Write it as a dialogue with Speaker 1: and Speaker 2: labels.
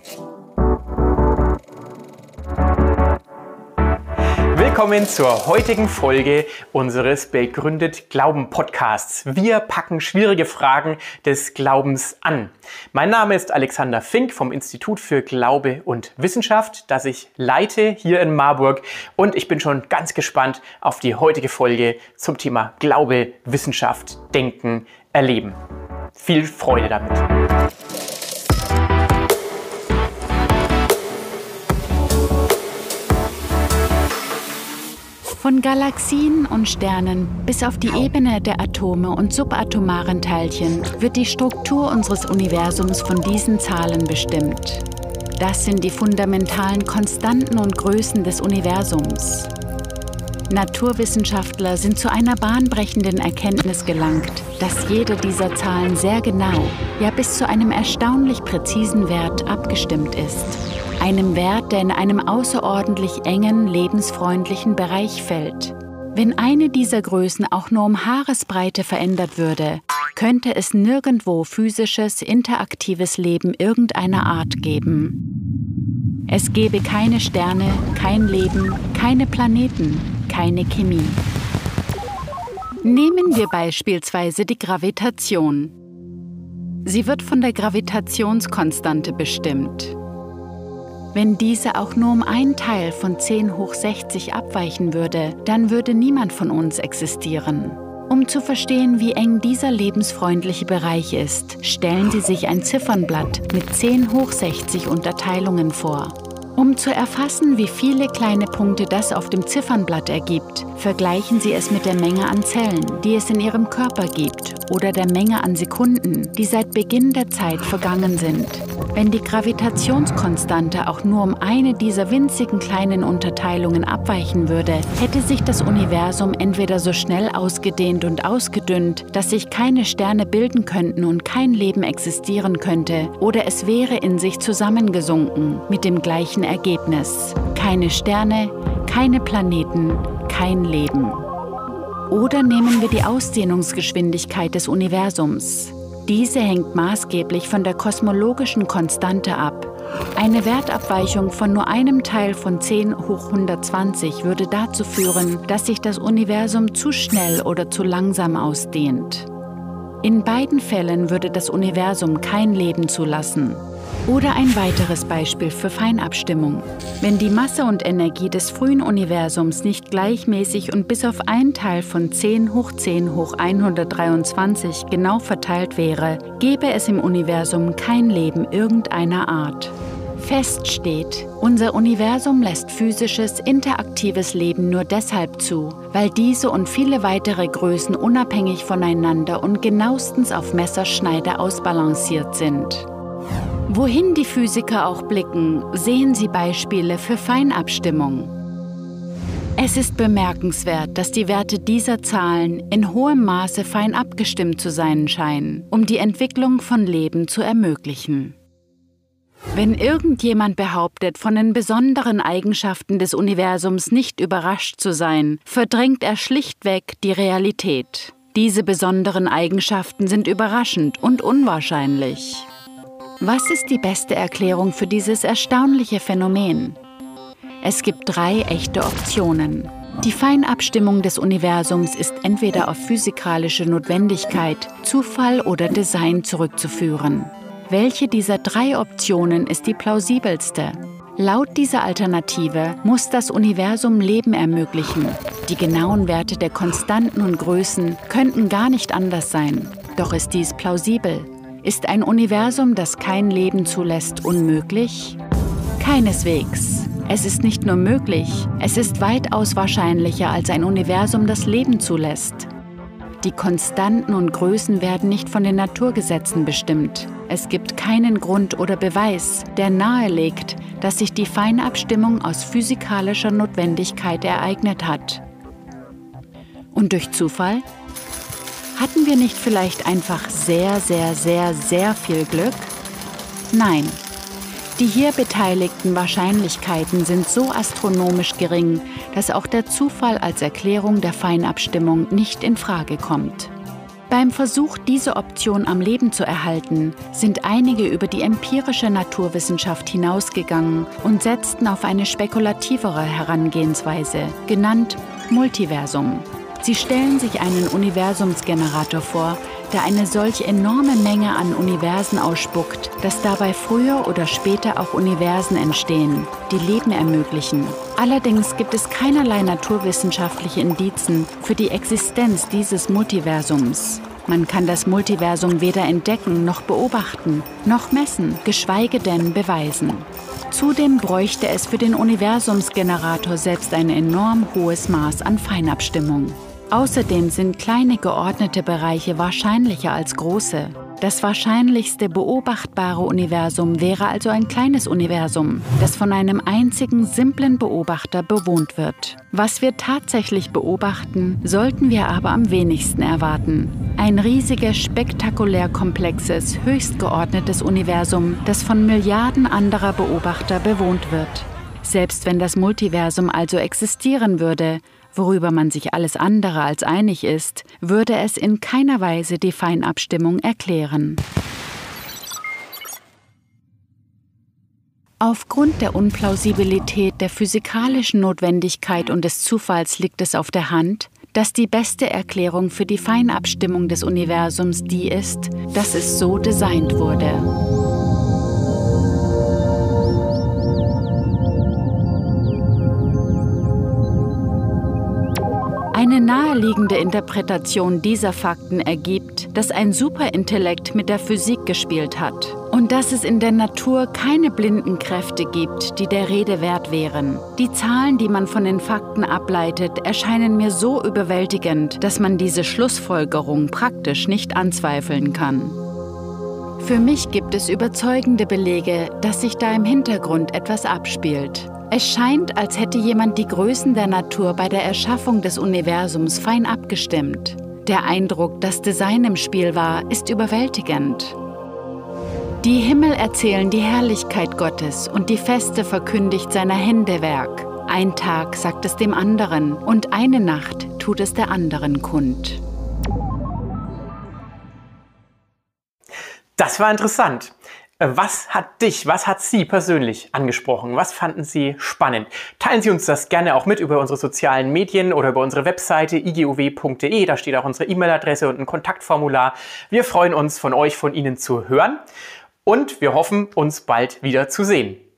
Speaker 1: Willkommen zur heutigen Folge unseres Begründet Glauben Podcasts. Wir packen schwierige Fragen des Glaubens an. Mein Name ist Alexander Fink vom Institut für Glaube und Wissenschaft, das ich leite hier in Marburg, und ich bin schon ganz gespannt auf die heutige Folge zum Thema Glaube, Wissenschaft, Denken, Erleben. Viel Freude damit!
Speaker 2: Von Galaxien und Sternen bis auf die Ebene der Atome und subatomaren Teilchen wird die Struktur unseres Universums von diesen Zahlen bestimmt. Das sind die fundamentalen Konstanten und Größen des Universums. Naturwissenschaftler sind zu einer bahnbrechenden Erkenntnis gelangt, dass jede dieser Zahlen sehr genau, ja bis zu einem erstaunlich präzisen Wert abgestimmt ist. Einem Wert, der in einem außerordentlich engen, lebensfreundlichen Bereich fällt. Wenn eine dieser Größen auch nur um Haaresbreite verändert würde, könnte es nirgendwo physisches, interaktives Leben irgendeiner Art geben. Es gäbe keine Sterne, kein Leben, keine Planeten, keine Chemie. Nehmen wir beispielsweise die Gravitation. Sie wird von der Gravitationskonstante bestimmt. Wenn diese auch nur um einen Teil von 10 hoch 60 abweichen würde, dann würde niemand von uns existieren. Um zu verstehen, wie eng dieser lebensfreundliche Bereich ist, stellen Sie sich ein Ziffernblatt mit 10 hoch 60 Unterteilungen vor. Um zu erfassen, wie viele kleine Punkte das auf dem Ziffernblatt ergibt, vergleichen Sie es mit der Menge an Zellen, die es in Ihrem Körper gibt, oder der Menge an Sekunden, die seit Beginn der Zeit vergangen sind. Wenn die Gravitationskonstante auch nur um eine dieser winzigen kleinen Unterteilungen abweichen würde, hätte sich das Universum entweder so schnell ausgedehnt und ausgedünnt, dass sich keine Sterne bilden könnten und kein Leben existieren könnte, oder es wäre in sich zusammengesunken mit dem gleichen Ergebnis. Keine Sterne, keine Planeten, kein Leben. Oder nehmen wir die Ausdehnungsgeschwindigkeit des Universums. Diese hängt maßgeblich von der kosmologischen Konstante ab. Eine Wertabweichung von nur einem Teil von 10 hoch 120 würde dazu führen, dass sich das Universum zu schnell oder zu langsam ausdehnt. In beiden Fällen würde das Universum kein Leben zulassen. Oder ein weiteres Beispiel für Feinabstimmung. Wenn die Masse und Energie des frühen Universums nicht gleichmäßig und bis auf einen Teil von 10 hoch 123 genau verteilt wäre, gäbe es im Universum kein Leben irgendeiner Art. Fest steht, unser Universum lässt physisches, interaktives Leben nur deshalb zu, weil diese und viele weitere Größen unabhängig voneinander und genauestens auf Messerschneide ausbalanciert sind. Wohin die Physiker auch blicken, sehen sie Beispiele für Feinabstimmung. Es ist bemerkenswert, dass die Werte dieser Zahlen in hohem Maße fein abgestimmt zu sein scheinen, um die Entwicklung von Leben zu ermöglichen. Wenn irgendjemand behauptet, von den besonderen Eigenschaften des Universums nicht überrascht zu sein, verdrängt er schlichtweg die Realität. Diese besonderen Eigenschaften sind überraschend und unwahrscheinlich. Was ist die beste Erklärung für dieses erstaunliche Phänomen? Es gibt 3 echte Optionen. Die Feinabstimmung des Universums ist entweder auf physikalische Notwendigkeit, Zufall oder Design zurückzuführen. Welche dieser 3 Optionen ist die plausibelste? Laut dieser Alternative muss das Universum Leben ermöglichen. Die genauen Werte der Konstanten und Größen könnten gar nicht anders sein. Doch ist dies plausibel? Ist ein Universum, das kein Leben zulässt, unmöglich? Keineswegs. Es ist nicht nur möglich, es ist weitaus wahrscheinlicher als ein Universum, das Leben zulässt. Die Konstanten und Größen werden nicht von den Naturgesetzen bestimmt. Es gibt keinen Grund oder Beweis, der nahelegt, dass sich die Feinabstimmung aus physikalischer Notwendigkeit ereignet hat. Und durch Zufall? Hatten wir nicht vielleicht einfach sehr viel Glück? Nein. Die hier beteiligten Wahrscheinlichkeiten sind so astronomisch gering, dass auch der Zufall als Erklärung der Feinabstimmung nicht in Frage kommt. Beim Versuch, diese Option am Leben zu erhalten, sind einige über die empirische Naturwissenschaft hinausgegangen und setzten auf eine spekulativere Herangehensweise, genannt Multiversum. Sie stellen sich einen Universumsgenerator vor, der eine solch enorme Menge an Universen ausspuckt, dass dabei früher oder später auch Universen entstehen, die Leben ermöglichen. Allerdings gibt es keinerlei naturwissenschaftliche Indizien für die Existenz dieses Multiversums. Man kann das Multiversum weder entdecken noch beobachten, noch messen, geschweige denn beweisen. Zudem bräuchte es für den Universumsgenerator selbst ein enorm hohes Maß an Feinabstimmung. Außerdem sind kleine geordnete Bereiche wahrscheinlicher als große. Das wahrscheinlichste beobachtbare Universum wäre also ein kleines Universum, das von einem einzigen simplen Beobachter bewohnt wird. Was wir tatsächlich beobachten, sollten wir aber am wenigsten erwarten. Ein riesiges, spektakulär komplexes, höchst geordnetes Universum, das von Milliarden anderer Beobachter bewohnt wird. Selbst wenn das Multiversum also existieren würde, worüber man sich alles andere als einig ist, würde es in keiner Weise die Feinabstimmung erklären. Aufgrund der Unplausibilität der physikalischen Notwendigkeit und des Zufalls liegt es auf der Hand, dass die beste Erklärung für die Feinabstimmung des Universums die ist, dass es so designt wurde. Eine naheliegende Interpretation dieser Fakten ergibt, dass ein Superintellekt mit der Physik gespielt hat und dass es in der Natur keine blinden Kräfte gibt, die der Rede wert wären. Die Zahlen, die man von den Fakten ableitet, erscheinen mir so überwältigend, dass man diese Schlussfolgerung praktisch nicht anzweifeln kann. Für mich gibt es überzeugende Belege, dass sich da im Hintergrund etwas abspielt. Es scheint, als hätte jemand die Größen der Natur bei der Erschaffung des Universums fein abgestimmt. Der Eindruck, dass Design im Spiel war, ist überwältigend. Die Himmel erzählen die Herrlichkeit Gottes und die Feste verkündigt seiner Hände Werk. Ein Tag sagt es dem anderen und eine Nacht tut es der anderen kund.
Speaker 1: Das war interessant. Was hat Sie persönlich angesprochen? Was fanden Sie spannend? Teilen Sie uns das gerne auch mit über unsere sozialen Medien oder über unsere Webseite iguw.de. Da steht auch unsere E-Mail-Adresse und ein Kontaktformular. Wir freuen uns, von Ihnen zu hören und wir hoffen, uns bald wieder zu sehen.